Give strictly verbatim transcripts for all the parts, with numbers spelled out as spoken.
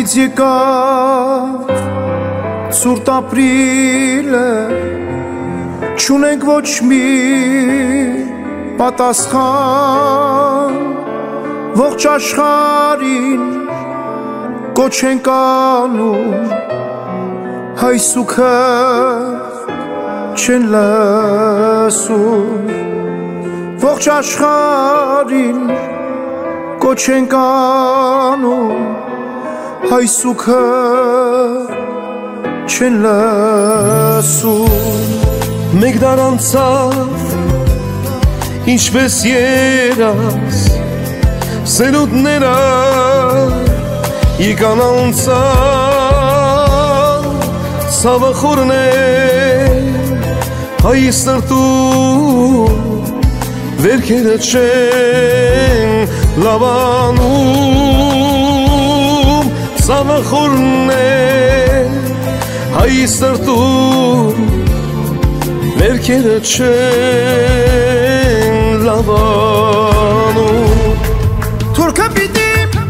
Նորից եկավ ցուրտ ապրիլը, չունենք ոչ մի պատասխան, ողջ աշխարհին կոչ ենք անում, հայսուքը չեն լսում, ողջ աշխարհին կոչ ենք անում, հայսուքը չեն լսում։ Մեկ դար անցավ, ինչպես երաս, սերունդները եկան անցան, ցավը խորն է հայ սրտում, վերքերը չեն լավանում, ցավը խորն է հայ սրտում, վերքերը չեն լավանում։ Թուրքը պիտի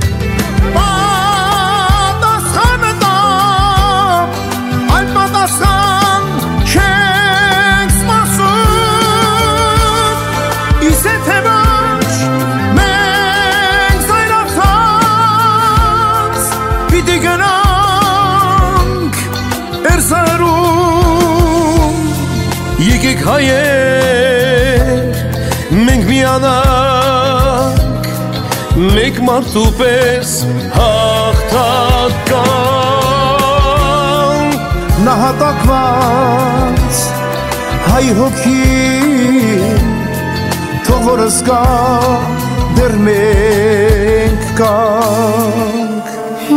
պատասխանը տա, այլ պատասխան չենք սպասում, իսկ եթե ոչ մենք զայրացած պիտի գնանք Էրզրում։ Եկեք հայեր, մենք միանանք, մեկ մարդու պես հաղթական, նահատակված հայ հոգին, թող որ զգա դեռ մենք կանք։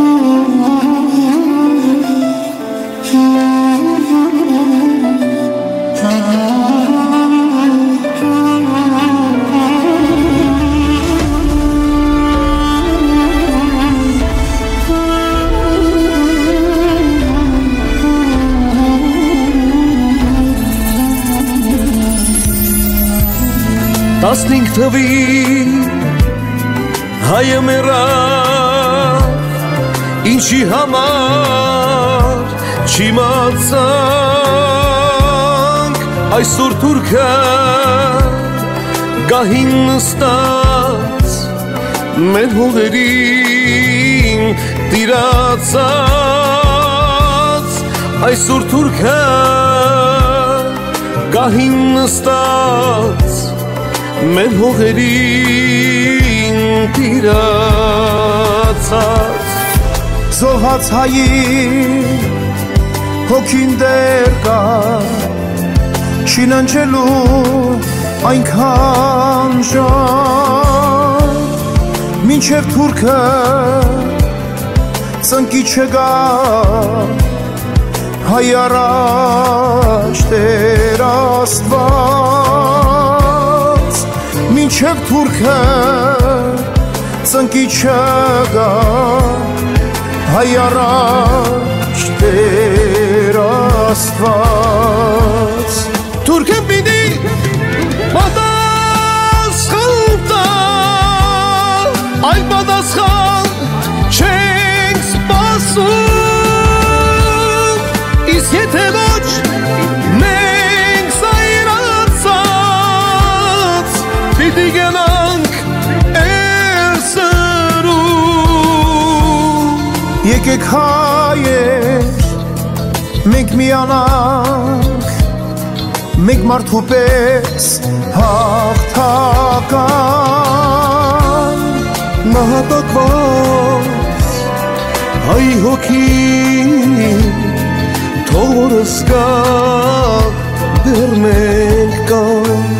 Տասնինք թվին հայը մեռավ, ինչի համար չիմացանք, այսօր թուրքը գահին նստած, մեր հողերին տիրացած, այսօր թուրքը գահին նստած, մեր հողերին տիրացած, զոհած հայի հոգին դեռ կա, չինանչելու այնքան ժամ, մինչև թուրքը ծնկի չգա, հայ առաջ Տեր Աստված, մինչև թուրքը ծնկի չգա, հայ առաջ Տեր Աստված։ Թուրքն պիտի պատասխան տա, այլ պատասխան չենք սպասում, իսկ եթե ոչ մենք զայրացած պիտի գնանք Էրզրում։ Եկեք հայեր, մենք միանանք, մենք մարդու պես հաղթական, նահատակված հայ հոգին, թող որ զգա դեռ մենք կանք։